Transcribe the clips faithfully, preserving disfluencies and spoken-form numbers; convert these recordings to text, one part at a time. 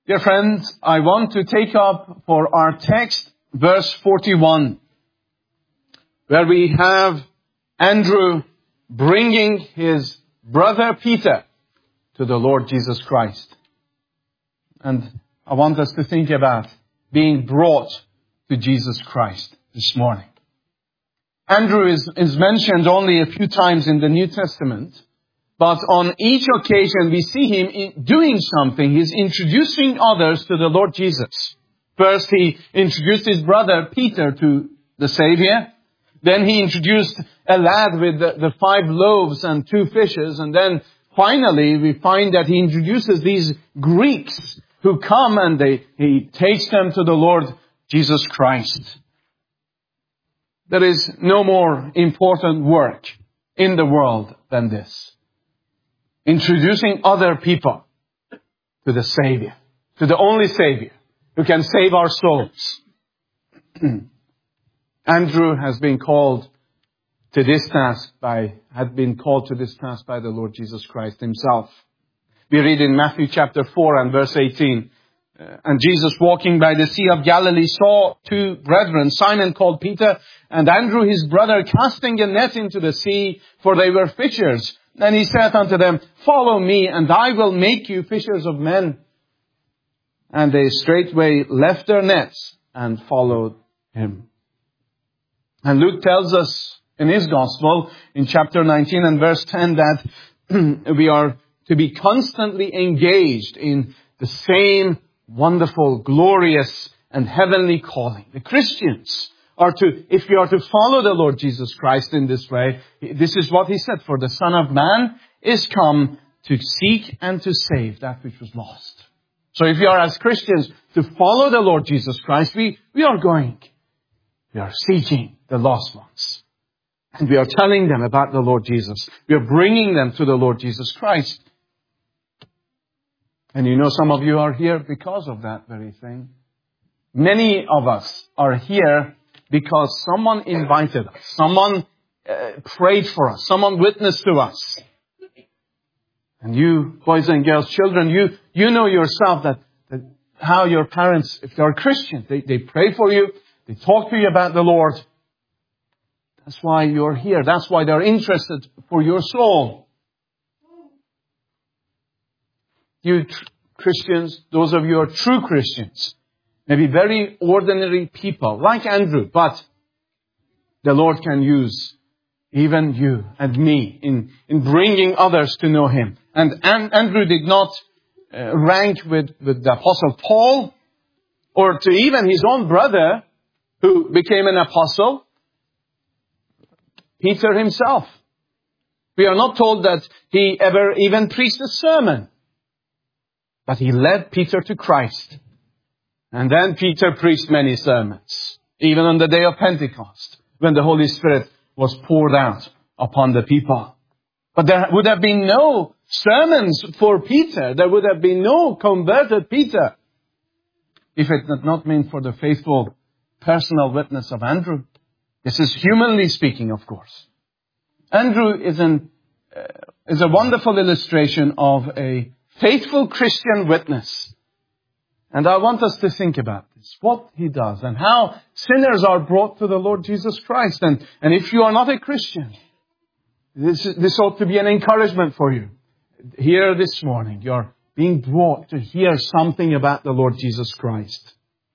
Dear friends, I want to take up for our text verse forty-one, where we have Andrew bringing his brother Peter to the Lord Jesus Christ. And I want us to think about being brought to Jesus Christ this morning. Andrew is, is mentioned only a few times in the New Testament, but on each occasion we see him in doing something. He's introducing others to the Lord Jesus. First he introduced his brother Peter to the Savior. Then he introduced a lad with the, the five loaves and two fishes. And then finally we find that he introduces these Greeks who come and they, he takes them to the Lord Jesus Christ. There is no more important work in the world than this. Introducing other people to the Savior, to the only Savior who can save our souls. Andrew has been called to this task by, had been called to this task by the Lord Jesus Christ himself. We read in Matthew chapter four and verse eighteen, uh, and Jesus walking by the Sea of Galilee saw two brethren, Simon called Peter and Andrew his brother, casting a net into the sea, for they were fishers. And he said unto them, follow me, and I will make you fishers of men. And they straightway left their nets and followed him. And Luke tells us in his gospel, in chapter nineteen and verse ten, that we are to be constantly engaged in the same wonderful, glorious, and heavenly calling. The Christians are to, if we are to follow the Lord Jesus Christ in this way, this is what he said, for the Son of Man is come to seek and to save that which was lost. So if we are as Christians to follow the Lord Jesus Christ, we, we are going, we are seeking the lost ones. And we are telling them about the Lord Jesus. We are bringing them to the Lord Jesus Christ. And you know, some of you are here because of that very thing. Many of us are here because someone invited us. Someone uh, prayed for us. Someone witnessed to us. And you, boys and girls, children, you you know yourself that, that how your parents, if they are Christians, they, they pray for you. They talk to you about the Lord. That's why you're here. That's why they're interested for your soul. You tr- Christians, those of you who are true Christians, may be very ordinary people, like Andrew, but the Lord can use even you and me in, in bringing others to know Him. And, and Andrew did not uh, rank with, with the Apostle Paul, or to even his own brother, who became an apostle, Peter himself. We are not told that he ever even preached a sermon. But he led Peter to Christ. And then Peter preached many sermons, even on the day of Pentecost, when the Holy Spirit was poured out upon the people. But there would have been no sermons for Peter. There would have been no converted Peter, if it had not been for the faithful personal witness of Andrew. This is humanly speaking, of course. Andrew is, an, uh, is a wonderful illustration of a faithful Christian witness. And I want us to think about this, what he does and how sinners are brought to the Lord Jesus Christ. And, and if you are not a Christian, this, this ought to be an encouragement for you. Here this morning, you're being brought to hear something about the Lord Jesus Christ.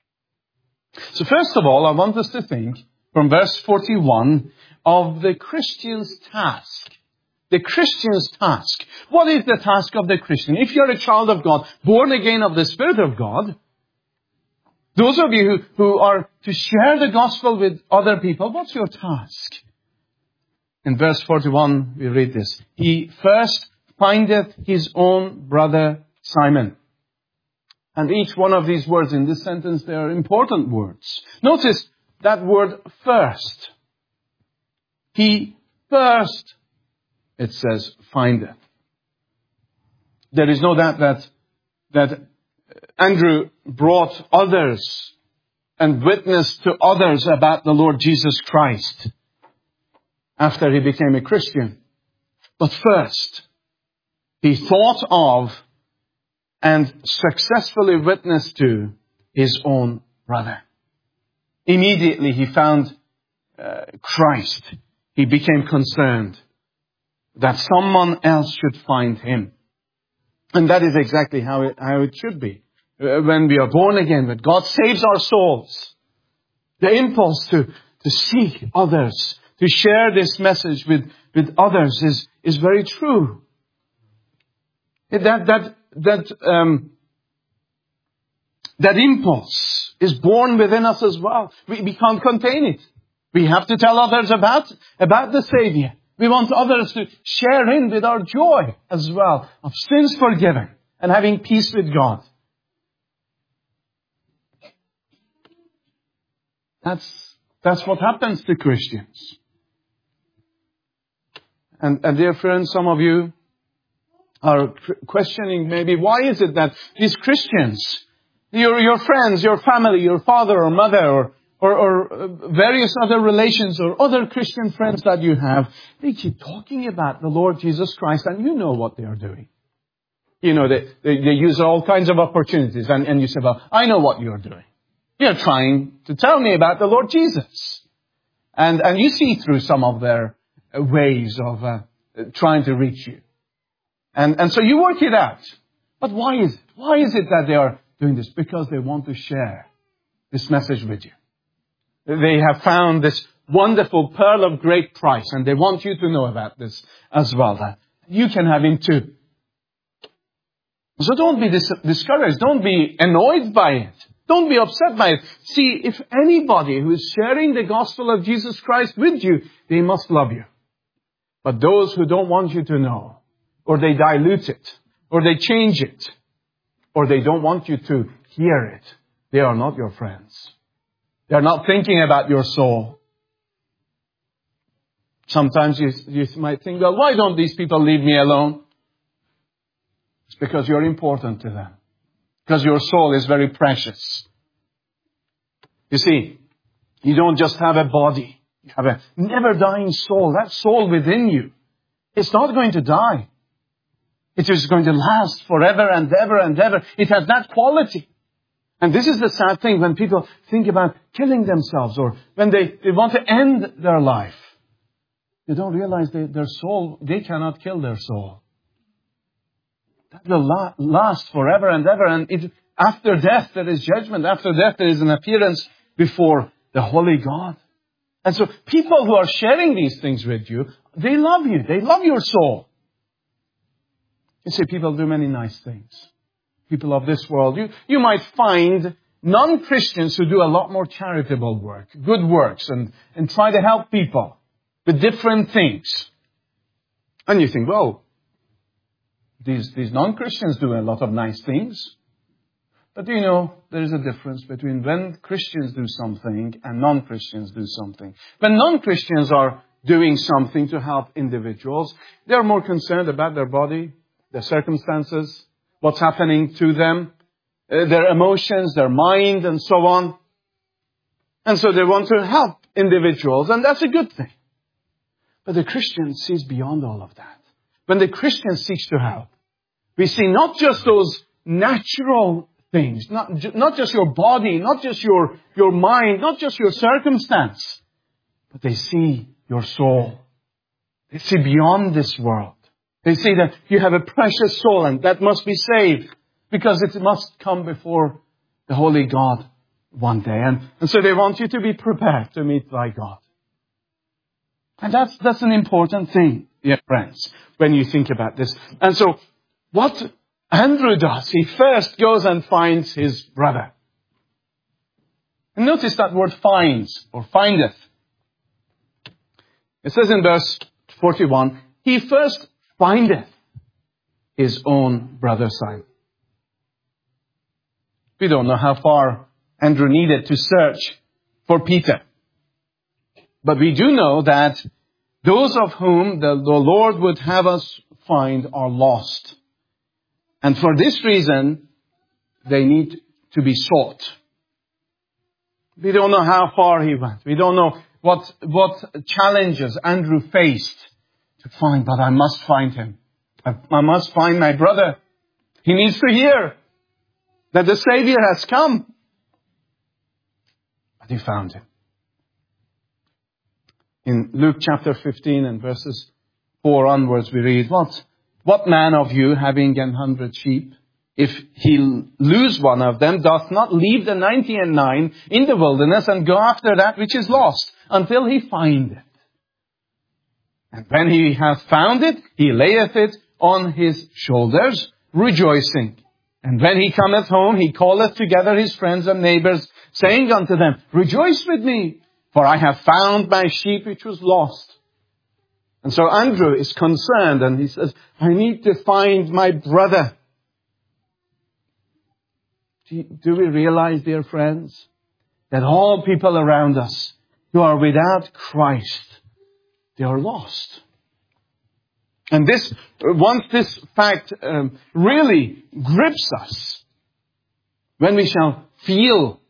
So first of all, I want us to think from verse forty-one of the Christian's task. The Christian's task. What is the task of the Christian? If you're a child of God, born again of the Spirit of God, those of you who, who are to share the gospel with other people, what's your task? In verse forty-one, we read this. He first findeth his own brother Simon. And each one of these words in this sentence, they are important words. Notice that word first. He first, it says, findeth. There is no doubt that, that Andrew brought others and witnessed to others about the Lord Jesus Christ after he became a Christian. But first, he thought of and successfully witnessed to his own brother. Immediately he found uh, Christ. He became concerned that someone else should find him. And that is exactly how it, how it should be. Uh, when we are born again, when God saves our souls, the impulse to, to seek others, to share this message with, with others is, is very true. That, that, that, um, that impulse is born within us as well. We, we can't contain it. We have to tell others about, about the Savior. We want others to share in with our joy as well of sins forgiven and having peace with God. That's, that's what happens to Christians. And, and dear friends, some of you are questioning maybe, why is it that these Christians, your, your friends, your family, your father or mother, or, or, or various other relations or other Christian friends that you have, they keep talking about the Lord Jesus Christ, and you know what they are doing. You know, they, they, they use all kinds of opportunities, and, and you say, well, I know what you're doing. You're trying to tell me about the Lord Jesus. And, and you see through some of their ways of uh, trying to reach you. And, and so you work it out. But why is it? Why is it that they are doing this? Because they want to share this message with you. They have found this wonderful pearl of great price, and they want you to know about this as well. That you can have him too. So don't be dis- discouraged. Don't be annoyed by it. Don't be upset by it. See, if anybody who is sharing the gospel of Jesus Christ with you, they must love you. But those who don't want you to know, or they dilute it, or they change it, or they don't want you to hear it, they are not your friends. They are not thinking about your soul. Sometimes you, you might think, well, why don't these people leave me alone? It's because you're important to them. Because your soul is very precious. You see, you don't just have a body. You have a never-dying soul. That soul within you, it's not going to die. It is going to last forever and ever and ever. It has that quality. And this is the sad thing when people think about killing themselves, or when they, they want to end their life. They don't realize they, their soul, they cannot kill their soul. That will la- last forever and ever. And it, after death, there is judgment. After death, there is an appearance before the holy God. And so people who are sharing these things with you, they love you. They love your soul. You see, people do many nice things. People of this world. You, you might find non-Christians who do a lot more charitable work, good works, and, and try to help people with different things. And you think, well, These, these non-Christians do a lot of nice things. But you know, there is a difference between when Christians do something and non-Christians do something. When non-Christians are doing something to help individuals, they are more concerned about their body, their circumstances, what's happening to them, uh, their emotions, their mind, and so on. And so they want to help individuals, and that's a good thing. But the Christian sees beyond all of that. When the Christian seeks to help, we see not just those natural things, not, not just your body, not just your, your mind, not just your circumstance, but they see your soul. They see beyond this world. They see that you have a precious soul, and that must be saved because it must come before the Holy God one day. And, and so they want you to be prepared to meet thy God. And that's, that's an important thing, dear friends, when you think about this. And so what Andrew does, he first goes and finds his brother. And notice that word finds or findeth. It says in verse forty-one, he first findeth his own brother Simon. We don't know how far Andrew needed to search for Peter. But we do know that those of whom the, the Lord would have us find are lost. And for this reason, they need to be sought. We don't know how far he went. We don't know what, what challenges Andrew faced to find, but I must find him. I, I must find my brother. He needs to hear that the Savior has come. But he found him. In Luke chapter fifteen and verses four onwards, we read, What, what man of you, having an hundred sheep, if he lose one of them, doth not leave the ninety and nine in the wilderness and go after that which is lost, until he find it? And when he hath found it, he layeth it on his shoulders, rejoicing. And when he cometh home, he calleth together his friends and neighbors, saying unto them, Rejoice with me, for I have found my sheep which was lost. And so Andrew is concerned, and he says, I need to find my brother. Do we realize, dear friends, that all people around us who are without Christ, they are lost? And this, once this fact um, really grips us, when we shall feel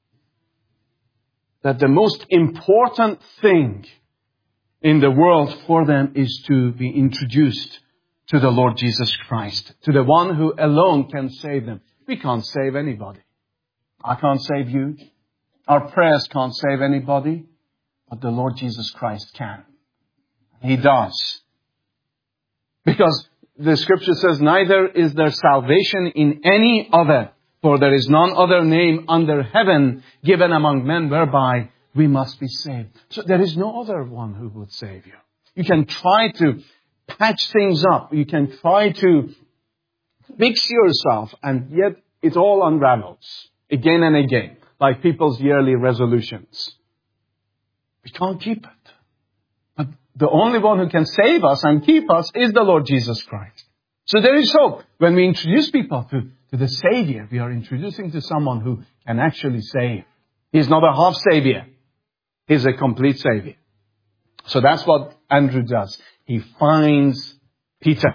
that the most important thing in the world for them is to be introduced to the Lord Jesus Christ, to the one who alone can save them. We can't save anybody. I can't save you. Our prayers can't save anybody. But the Lord Jesus Christ can. He does. Because the scripture says, Neither is there salvation in any other, for there is none other name under heaven given among men whereby we must be saved. So there is no other one who would save you. You can try to patch things up. You can try to fix yourself, and yet it all unravels again and again, like people's yearly resolutions. We can't keep it. But the only one who can save us and keep us is the Lord Jesus Christ. So there is hope. When we introduce people to, to the Savior, we are introducing to someone who can actually save. He's not a half Savior. He's a complete Savior. So that's what Andrew does. He finds Peter.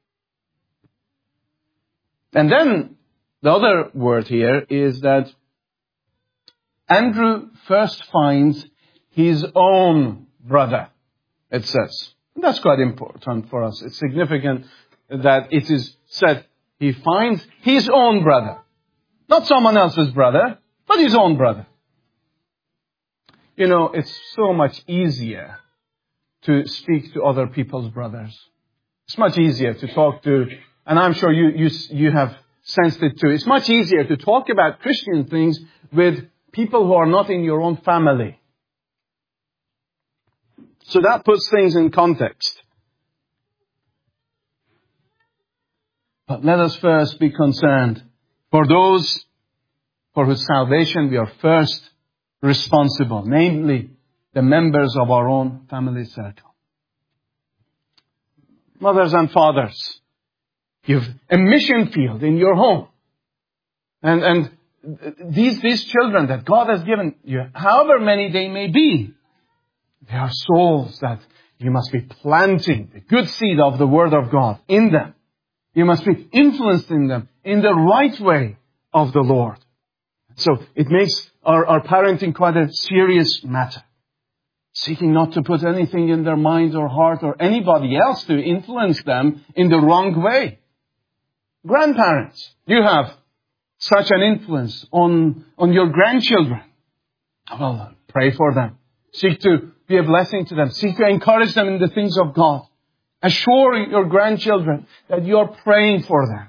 And then the other word here is that Andrew first finds his own brother, it says. And that's quite important for us. It's significant that it is said he finds his own brother. Not someone else's brother, but his own brother. You know, it's so much easier to speak to other people's brothers. It's much easier to talk to, and I'm sure you, you, you have sensed it too. It's much easier to talk about Christian things with people who are not in your own family. So that puts things in context. But let us first be concerned for those for whose salvation we are first responsible, namely the members of our own family circle. Mothers and fathers, you've a mission field in your home. And, and these, these children that God has given you, however many they may be, they are souls that you must be planting the good seed of the Word of God in them. You must be influencing them in the right way of the Lord. So it makes our, our parenting quite a serious matter. Seeking not to put anything in their mind or heart or anybody else to influence them in the wrong way. Grandparents, you have such an influence on, on your grandchildren. Well, pray for them. Seek to be a blessing to them. Seek to encourage them in the things of God. Assure your grandchildren that you are praying for them.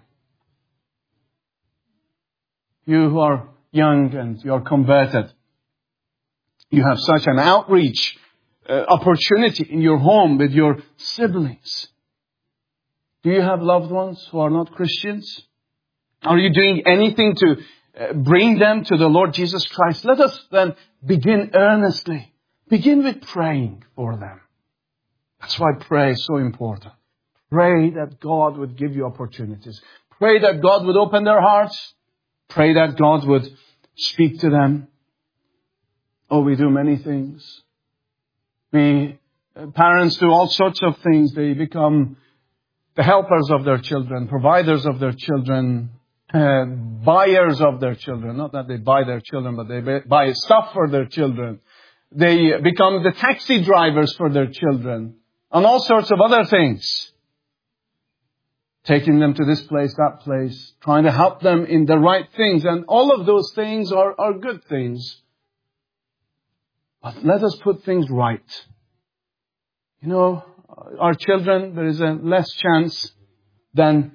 You who are young and you are converted, you have such an outreach uh, opportunity in your home with your siblings. Do you have loved ones who are not Christians? Are you doing anything to uh, bring them to the Lord Jesus Christ? Let us then begin earnestly. Begin with praying for them. That's why prayer is so important. Pray that God would give you opportunities. Pray that God would open their hearts. Pray that God would speak to them. Oh, we do many things. We, uh, parents do all sorts of things. They become the helpers of their children, providers of their children, uh, buyers of their children. Not that they buy their children, but they buy stuff for their children. They become the taxi drivers for their children and all sorts of other things. taking them to this place, that place, trying to help them in the right things. And all of those things are, are good things. But let us put things right. You know, our children, there is a less chance than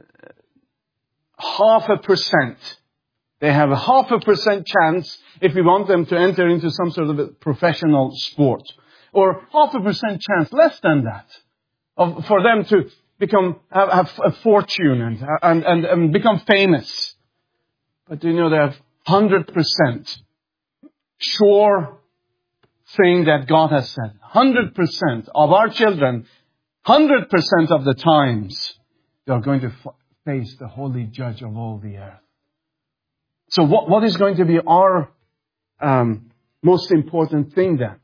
half a percent. They have a half a percent chance if we want them to enter into some sort of a professional sport. Or half a percent chance, less than that, of, for them to become, have, have a fortune and, and, and, and become famous. But you know, they have one hundred percent sure thing that God has said. one hundred percent of our children, one hundred percent of the times, they are going to face the holy judge of all the earth. So what, what is going to be our um, most important thing then?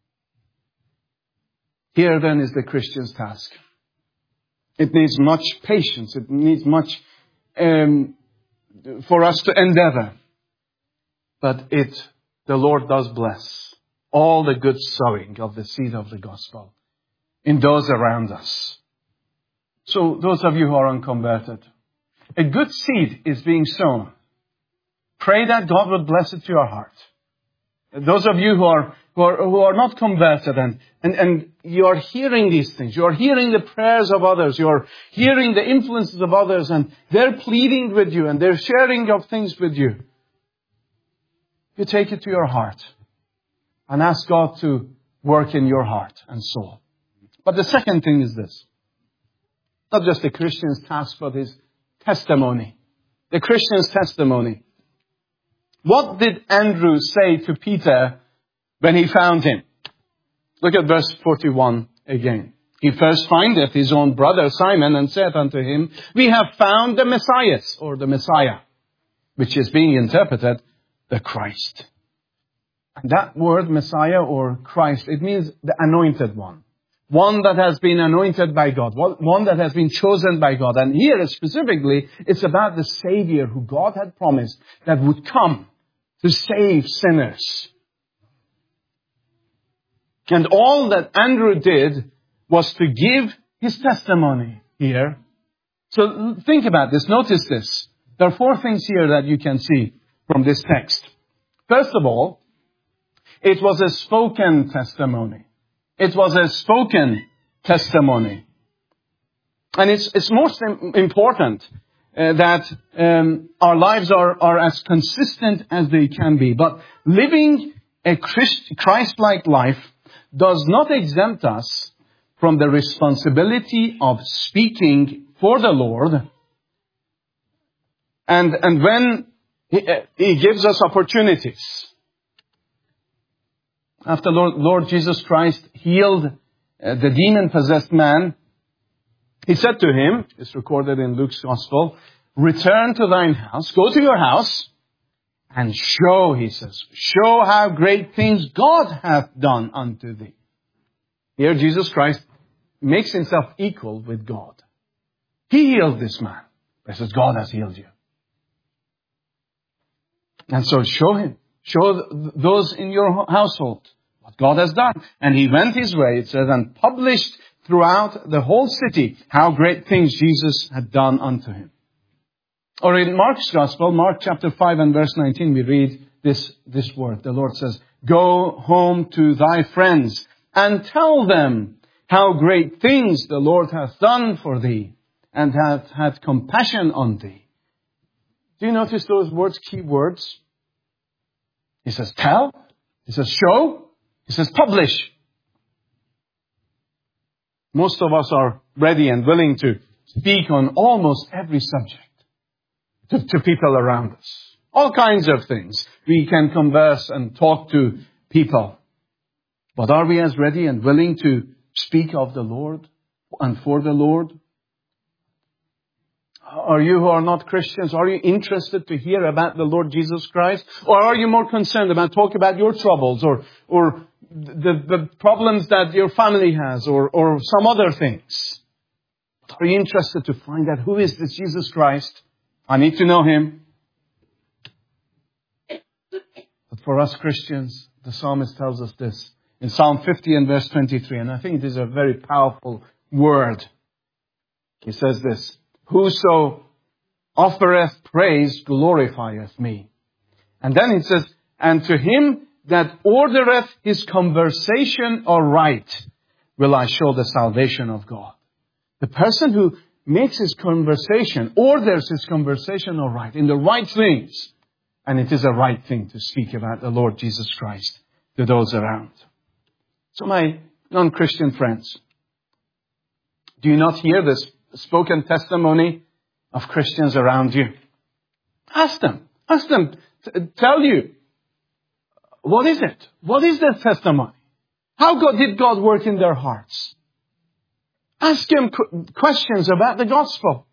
Here then is the Christian's task. It needs much patience. It needs much um, for us to endeavor. But it, the Lord does bless all the good sowing of the seed of the gospel in those around us. So those of you who are unconverted, a good seed is being sown. Pray that God will bless it to your heart. Those of you who are who are, who are not converted and, and, and you are hearing these things, you are hearing the prayers of others, you are hearing the influences of others, and they're pleading with you and they're sharing of things with you. You take it to your heart and ask God to work in your heart and soul. But the second thing is this. Not just the Christian's task, but his testimony. The Christian's testimony. What did Andrew say to Peter when he found him? Look at verse forty-one again. He first findeth his own brother Simon and said unto him, we have found the Messiah, or the Messiah, which is being interpreted, the Christ. And that word Messiah or Christ, it means the anointed one. One that has been anointed by God. One that has been chosen by God. And here specifically, it's about the Savior who God had promised that would come to save sinners. And all that Andrew did was to give his testimony here. So think about this. Notice this. There are four things here that you can see from this text. First of all, it was a spoken testimony. It was a spoken testimony. And it's, it's most important uh, that um, our lives are, are as consistent as they can be. But living a Christ, Christ-like life does not exempt us from the responsibility of speaking for the Lord. And, and when he, uh, he gives us opportunities. After Lord, Lord Jesus Christ healed uh, the demon-possessed man, he said to him, it's recorded in Luke's Gospel, return to thine house, go to your house, and show, he says, show how great things God hath done unto thee. Here Jesus Christ makes himself equal with God. He healed this man. He says, God has healed you. And so show him. Show those in your household what God has done. And he went his way, it says, and published throughout the whole city how great things Jesus had done unto him. Or in Mark's Gospel, Mark chapter five and verse nineteen, we read this, this word. The Lord says, go home to thy friends and tell them how great things the Lord hath done for thee and hath had compassion on thee. Do you notice those words, key words? He says, tell. He says, show. He says, publish. Most of us are ready and willing to speak on almost every subject to, to people around us. All kinds of things. We can converse and talk to people. But are we as ready and willing to speak of the Lord and for the Lord? Are you who are not Christians, are you interested to hear about the Lord Jesus Christ? Or are you more concerned about talking about your troubles or, or the, the problems that your family has or, or some other things? Are you interested to find out who is this Jesus Christ? I need to know him. But for us Christians, the psalmist tells us this in Psalm fifty and verse twenty-three. And I think it is a very powerful word. He says this. Whoso offereth praise glorifieth me. And then it says, and to him that ordereth his conversation aright will I show the salvation of God. The person who makes his conversation, orders his conversation aright, in the right things. And it is a right thing to speak about the Lord Jesus Christ to those around. So my non-Christian friends, do you not hear this spoken testimony of Christians around you? Ask them. Ask them to tell you. What is it? What is their testimony? How God, did God work in their hearts? Ask them questions about the gospel.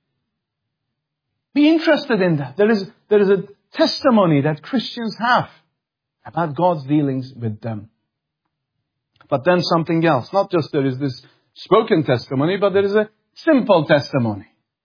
Be interested in that. There is, there is a testimony that Christians have about God's dealings with them. But then something else. Not just there is this spoken testimony, but there is a simple testimony.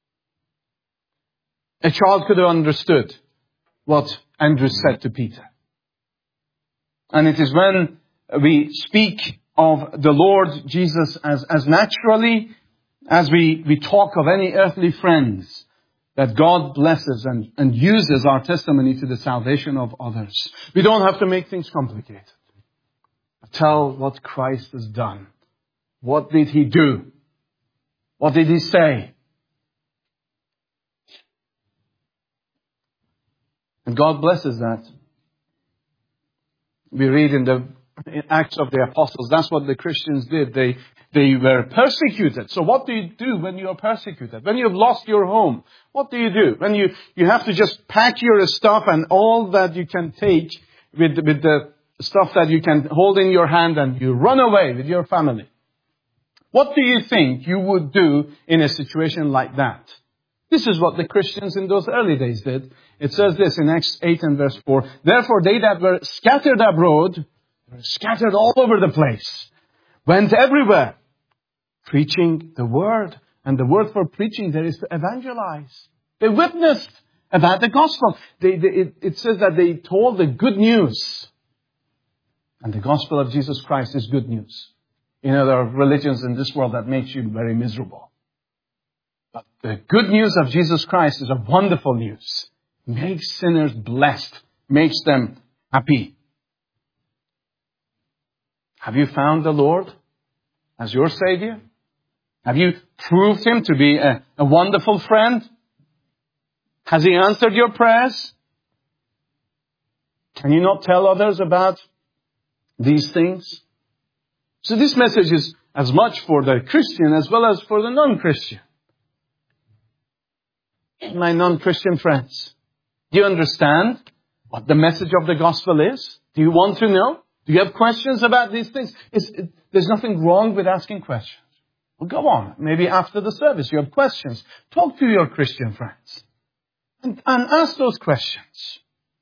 A child could have understood what Andrew said to Peter. And it is when we speak of the Lord Jesus as, as naturally as we, we talk of any earthly friends, that God blesses and, and uses our testimony to the salvation of others. We don't have to make things complicated. Tell what Christ has done. What did He do? What did He say? And God blesses that. We read in the Acts of the Apostles, that's what the Christians did. They, they were persecuted. So what do you do when you are persecuted? When you have lost your home, what do you do? When you, you have to just pack your stuff and all that you can take with, with the stuff that you can hold in your hand and you run away with your family. What do you think you would do in a situation like that? This is what the Christians in those early days did. It says this in Acts eight and verse four. Therefore they that were scattered abroad, were scattered all over the place, went everywhere, preaching the word. And the word for preaching there is to evangelize. They witnessed about the gospel. They, they, it, it says that they told the good news. And the gospel of Jesus Christ is good news. You know, there are religions in this world that makes you very miserable. But the good news of Jesus Christ is a wonderful news. Makes sinners blessed. Makes them happy. Have you found the Lord as your Savior? Have you proved Him to be a, a wonderful friend? Has He answered your prayers? Can you not tell others about these things? So this message is as much for the Christian as well as for the non-Christian. My non-Christian friends, do you understand what the message of the gospel is? Do you want to know? Do you have questions about these things? It's, it, there's nothing wrong with asking questions. Well, go on. Maybe after the service you have questions. Talk to your Christian friends and, and ask those questions.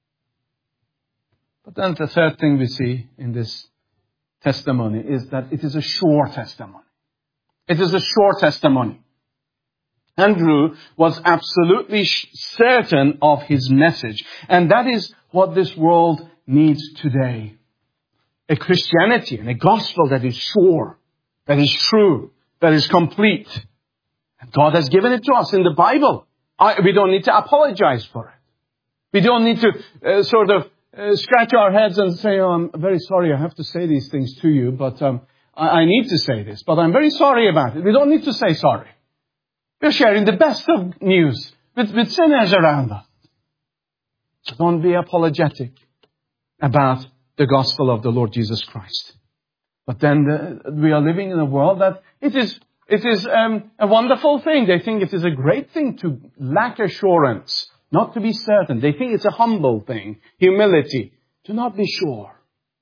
But then the third thing we see in this testimony is that it is a sure testimony. It is a sure testimony. Andrew was absolutely certain of his message. And that is what this world needs today. A Christianity and a gospel that is sure, that is true, that is complete. And God has given it to us in the Bible. I, we don't need to apologize for it. We don't need to uh, sort of uh, scratch our heads and say, oh, I'm very sorry I have to say these things to you, but um, I, I need to say this, but I'm very sorry about it. We don't need to say sorry. We're sharing the best of news with, with sinners around us. So don't be apologetic about the gospel of the Lord Jesus Christ. But then the, we are living in a world that it is it is um, a wonderful thing. They think it is a great thing to lack assurance, not to be certain. They think it's a humble thing, humility, to not be sure.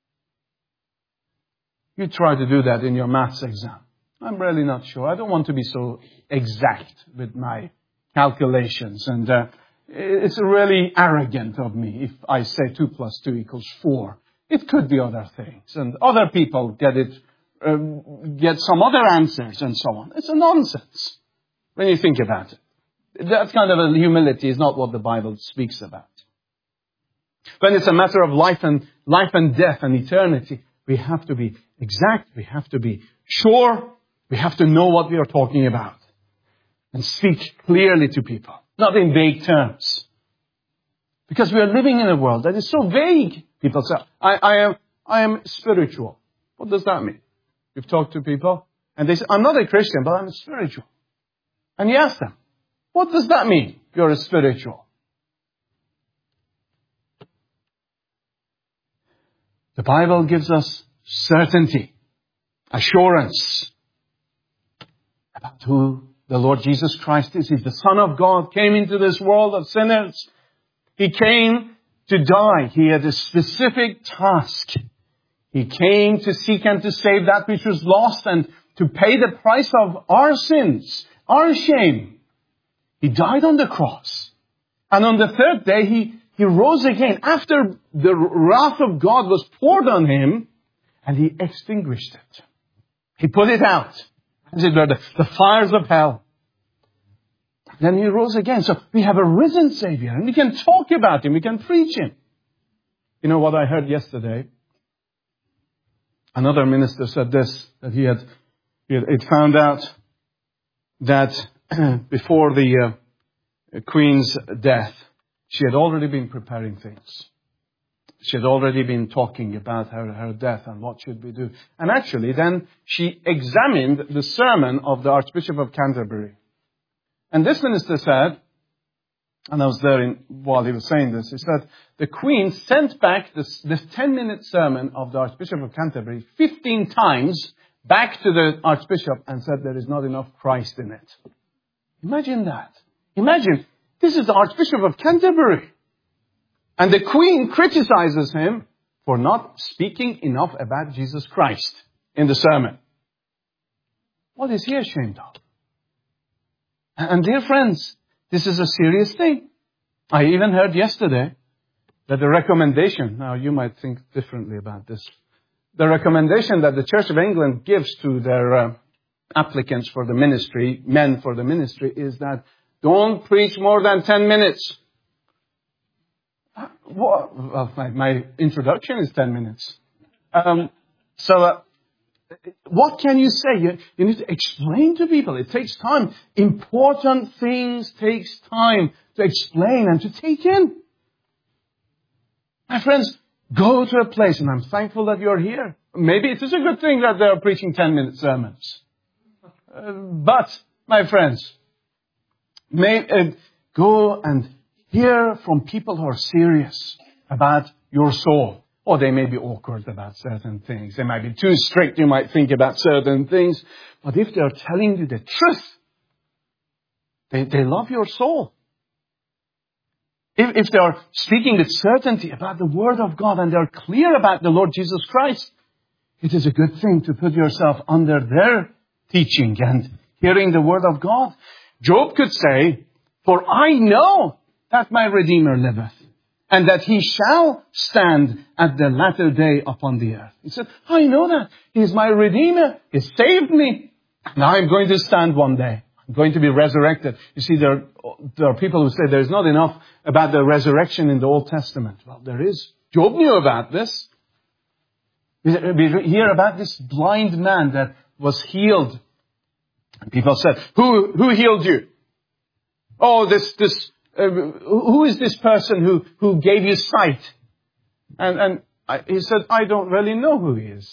You try to do that in your maths exam. I'm really not sure. I don't want to be so exact with my calculations. And uh, it's really arrogant of me if I say two plus two equals four. It could be other things. And other people get it, um, get some other answers and so on. It's a nonsense when you think about it. That kind of a humility is not what the Bible speaks about. When it's a matter of life and life and death and eternity, we have to be exact. We have to be sure. We have to know what we are talking about. and speak clearly to people, not in vague terms. Because we are living in a world that is so vague. People say, I, I am, I am spiritual. What does that mean? You've talked to people and they say, I'm not a Christian, but I'm spiritual. And you ask them, what does that mean? You're a spiritual. The Bible gives us certainty, assurance about who the Lord Jesus Christ is. He's the Son of God, came into this world of sinners. He came to die. He had a specific task. He came to seek and to save that which was lost and to pay the price of our sins, our shame. He died on the cross. And on the third day, he, he rose again after the wrath of God was poured on him, and he extinguished it. He put it out. As it were, the, the fires of hell. Then he rose again. So we have a risen Savior, and we can talk about him. We can preach him. You know what I heard yesterday? Another minister said this, that he had, he had it found out that before the uh, Queen's death, she had already been preparing things. She had already been talking about her, her death and what should we do. And actually then she examined the sermon of the Archbishop of Canterbury. And this minister said, and I was there in, while he was saying this, he said, the Queen sent back this, this ten-minute sermon of the Archbishop of Canterbury fifteen times back to the Archbishop and said there is not enough Christ in it. Imagine that. Imagine, this is the Archbishop of Canterbury. And the Queen criticizes him for not speaking enough about Jesus Christ in the sermon. What is he ashamed of? And dear friends, this is a serious thing. I even heard yesterday that the recommendation, now you might think differently about this, the recommendation that the Church of England gives to their uh, applicants for the ministry, men for the ministry, is that don't preach more than ten minutes. Well, my, my introduction is ten minutes. Um, so, uh, what can you say? You, you need to explain to people. It takes time. Important things takes time to explain and to take in. My friends, go to a place, and I'm thankful that you're here. Maybe it is a good thing that they're preaching ten-minute sermons. Uh, but, my friends, may, uh, go and hear from people who are serious about your soul. Or they may be awkward about certain things. They might be too strict, you might think, about certain things. But if they're telling you the truth, they, they love your soul. If, if they're speaking with certainty about the Word of God and they're clear about the Lord Jesus Christ, it is a good thing to put yourself under their teaching and hearing the Word of God. Job could say, for I know that my Redeemer liveth, and that he shall stand at the latter day upon the earth. He said, I know that. He is my Redeemer. He saved me. Now I'm going to stand one day. I'm going to be resurrected. You see, there, there are people who say there's not enough about the resurrection in the Old Testament. Well, there is. Job knew about this. We hear about this blind man that was healed. And people said, who, who healed you? Oh, this, this, Uh, who is this person who, who gave you sight? And, and I, he said, I don't really know who he is.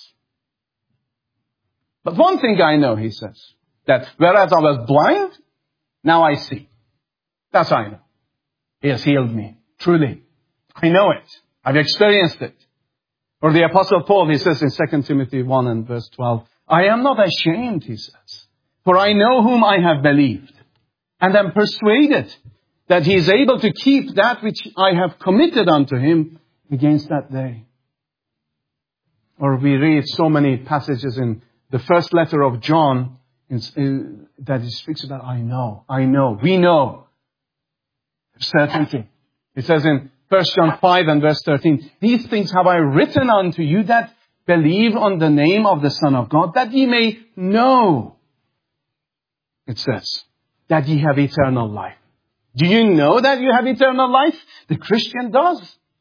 But one thing I know, he says, that whereas I was blind, now I see. That's what I know. He has healed me. Truly. I know it. I've experienced it. Or the Apostle Paul, he says in Second Timothy one and verse twelve, I am not ashamed, he says, for I know whom I have believed, and am persuaded that he is able to keep that which I have committed unto him against that day. Or we read so many passages in the first letter of John in, in, that he speaks about, I know, I know, we know. Certainty. It says in First John five and verse thirteen, these things have I written unto you that believe on the name of the Son of God, that ye may know, it says, that ye have eternal life. Do you know that you have eternal life? The Christian does.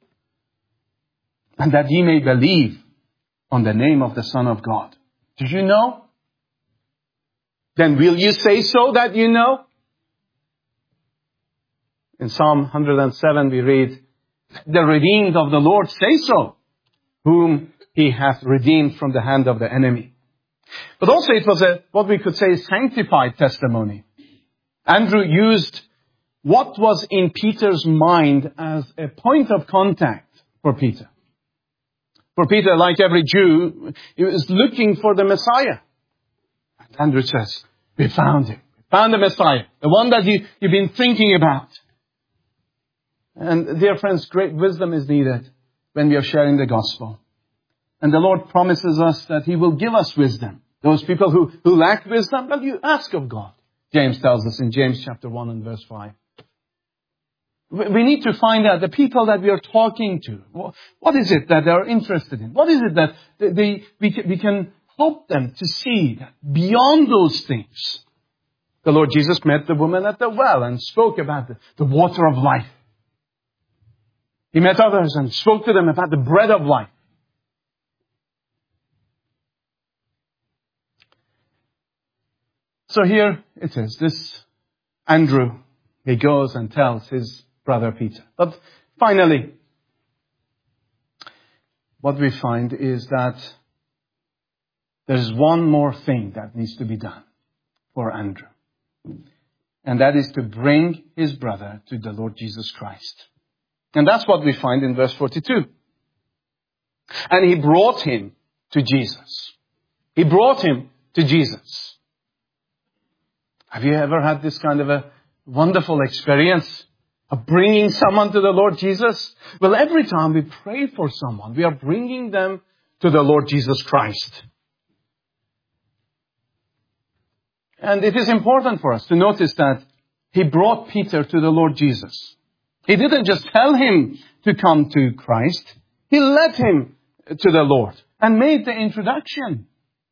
And that ye may believe on the name of the Son of God. Do you know? Then will you say so that you know? In Psalm one hundred seven we read, the redeemed of the Lord say so, whom he hath redeemed from the hand of the enemy. But also it was a, what we could say, a sanctified testimony. Andrew used what was in Peter's mind as a point of contact for Peter. For Peter, like every Jew, he was looking for the Messiah. And Andrew says, we found him. We found the Messiah. The one that you, you've been thinking about. And dear friends, great wisdom is needed when we are sharing the gospel. And the Lord promises us that He will give us wisdom. Those people who, who lack wisdom, well, you ask of God. James tells us in James chapter one and verse five. We need to find out the people that we are talking to. What is it that they are interested in? What is it that they, we, can, we can help them to see beyond those things? The Lord Jesus met the woman at the well and spoke about the, the water of life. He met others and spoke to them about the bread of life. So here it is. This Andrew, he goes and tells his brother Peter. But finally, what we find is that there's one more thing that needs to be done for Andrew. And that is to bring his brother to the Lord Jesus Christ. And that's what we find in verse forty-two. And he brought him to Jesus. He brought him to Jesus. Have you ever had this kind of a wonderful experience of bringing someone to the Lord Jesus? Well, every time we pray for someone, we are bringing them to the Lord Jesus Christ. And it is important for us to notice that he brought Peter to the Lord Jesus. He didn't just tell him to come to Christ. He led him to the Lord and made the introduction.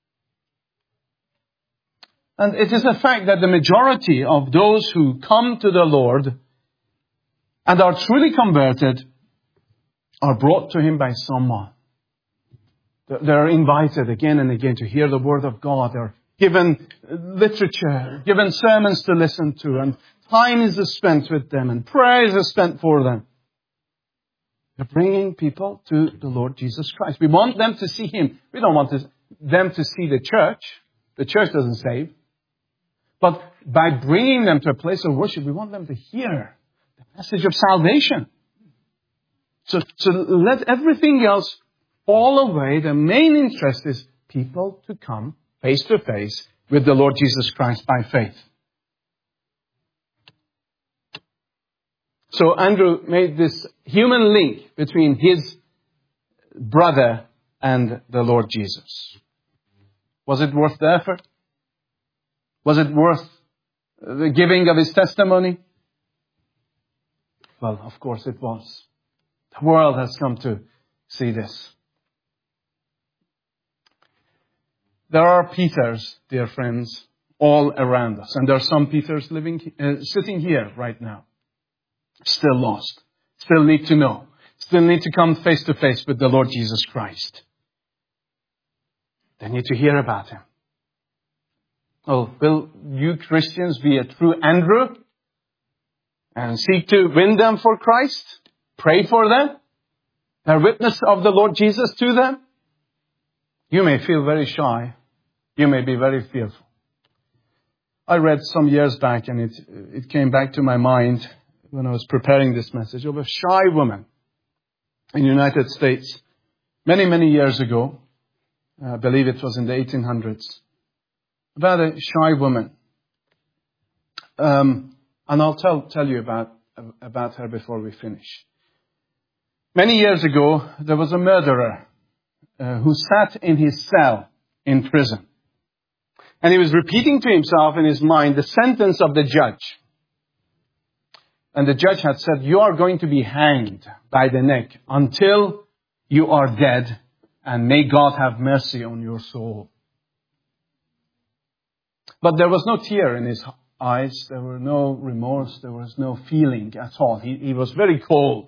And it is a fact that the majority of those who come to the Lord and are truly converted are brought to Him by someone. They're invited again and again to hear the Word of God. They're given literature, given sermons to listen to, and time is spent with them, and prayers are spent for them. They're bringing people to the Lord Jesus Christ. We want them to see Him. We don't want to, them to see the church. The church doesn't save. But by bringing them to a place of worship, we want them to hear the message of salvation. So, so let everything else fall away. The main interest is people to come face to face with the Lord Jesus Christ by faith. So Andrew made this human link between his brother and the Lord Jesus. Was it worth the effort? Was it worth the giving of his testimony? Well, of course it was. The world has come to see this. There are Peters, dear friends, all around us. And there are some Peters living, uh, sitting here right now. Still lost. Still need to know. Still need to come face to face with the Lord Jesus Christ. They need to hear about Him. Oh, will you Christians be a true Andrew and seek to win them for Christ? Pray for them? Bear witness of the Lord Jesus to them? You may feel very shy. You may be very fearful. I read some years back, and it, it came back to my mind when I was preparing this message, of a shy woman in the United States many, many years ago. I believe it was in the eighteen hundreds. About a shy woman. Um, and I'll tell, tell you about, about her before we finish. Many years ago, there was a murderer uh, who sat in his cell in prison. And he was repeating to himself in his mind the sentence of the judge. And the judge had said, you are going to be hanged by the neck until you are dead, and may God have mercy on your soul. But there was no tear in his eyes. There were no remorse. There was no feeling at all. He, he was very cold.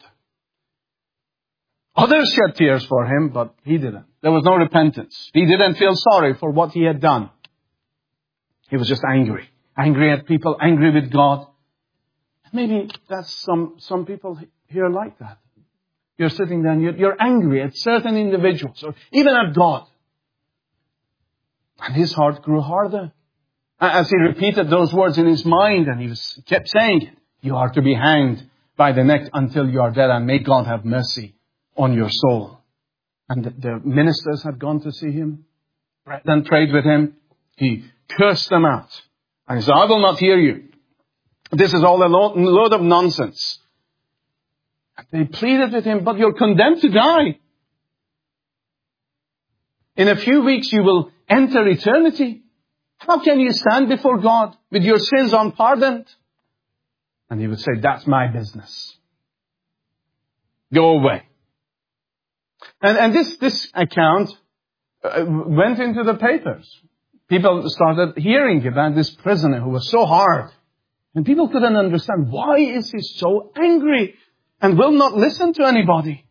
Others shed tears for him, but he didn't. There was no repentance. He didn't feel sorry for what he had done. He was just angry. Angry at people, angry with God. Maybe that's some, some people here like that. You're sitting there and you're, you're angry at certain individuals or even at God. And his heart grew harder. As he repeated those words in his mind and he was, kept saying, you are to be hanged by the neck until you are dead, and may God have mercy on your soul. And the, the ministers had gone to see him, then prayed with him. He cursed them out. And he said, I will not hear you. This is all a load of nonsense. They pleaded with him, but you're condemned to die. In a few weeks you will enter eternity. How can you stand before God with your sins unpardoned? And he would say, that's my business. Go away. And, and this, this account uh, went into the papers. People started hearing about this prisoner who was so hard. And people couldn't understand, why is he so angry and will not listen to anybody?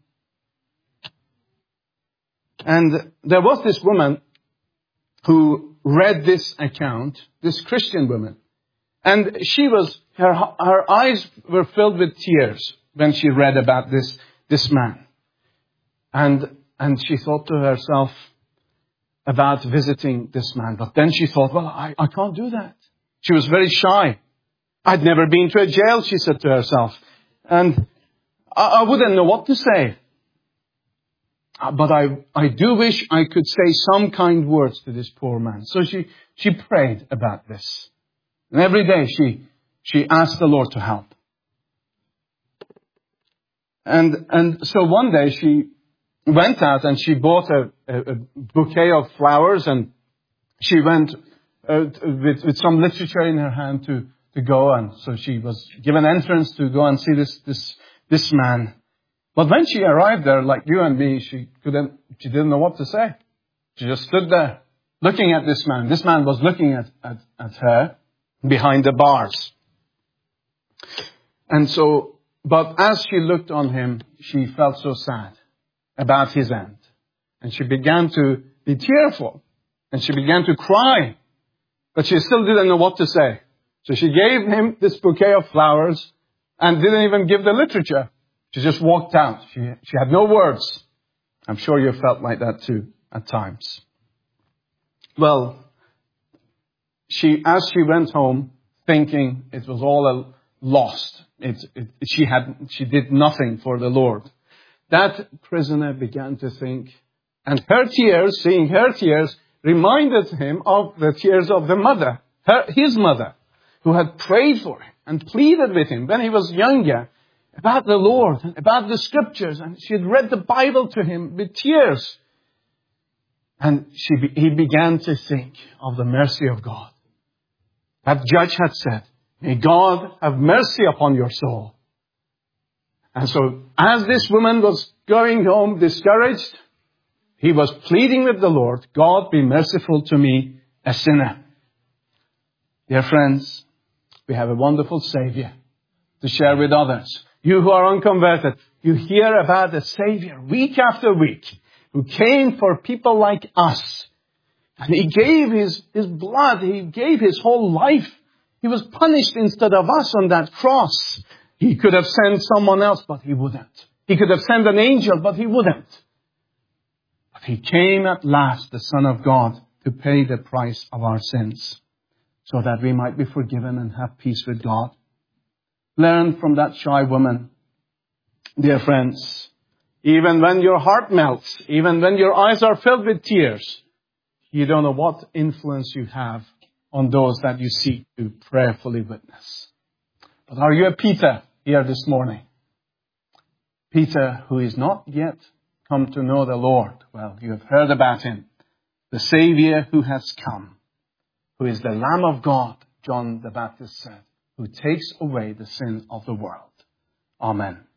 And there was this woman who read this account, this Christian woman. And she was, her, her eyes were filled with tears when she read about this, this man. And, and she thought to herself about visiting this man. But then she thought, well, I, I can't do that. She was very shy. I'd never been to a jail, she said to herself. And I, I wouldn't know what to say. But I, I do wish I could say some kind words to this poor man. So she, she prayed about this. And every day she, she asked the Lord to help. And, and so one day she went out and she bought a, a, a bouquet of flowers, and she went uh, with, with some literature in her hand to, to go. And so she was given entrance to go and see this, this, this man. But when she arrived there, like you and me, she couldn't, she didn't know what to say. She just stood there looking at this man. This man was looking at, at, at her behind the bars. And so, but as she looked on him, she felt so sad about his end. And she began to be tearful. And she began to cry. But she still didn't know what to say. So she gave him this bouquet of flowers and didn't even give the literature. She just walked out. She, she had no words. I'm sure you felt like that too at times. Well, she, as she went home, thinking it was all a lost. It, it, she had, she did nothing for the Lord. That prisoner began to think, and her tears, seeing her tears, reminded him of the tears of the mother, her, his mother, who had prayed for him and pleaded with him when he was younger about the Lord, about the scriptures, and she had read the Bible to him with tears. And she, he began to think of the mercy of God. That judge had said, may God have mercy upon your soul. And so as this woman was going home discouraged, he was pleading with the Lord, God, be merciful to me, a sinner. Dear friends, we have a wonderful Savior to share with others. You who are unconverted, you hear about a Savior week after week who came for people like us. And he gave his, his blood. He gave his whole life. He was punished instead of us on that cross. He could have sent someone else, but he wouldn't. He could have sent an angel, but he wouldn't. But he came at last, the Son of God, to pay the price of our sins so that we might be forgiven and have peace with God. Learn from that shy woman, dear friends. Even when your heart melts, even when your eyes are filled with tears, you don't know what influence you have on those that you seek to prayerfully witness. But are you a Peter here this morning? Peter, who is not yet come to know the Lord. Well, you have heard about him. The Savior who has come, who is the Lamb of God, John the Baptist said, who takes away the sin of the world. Amen.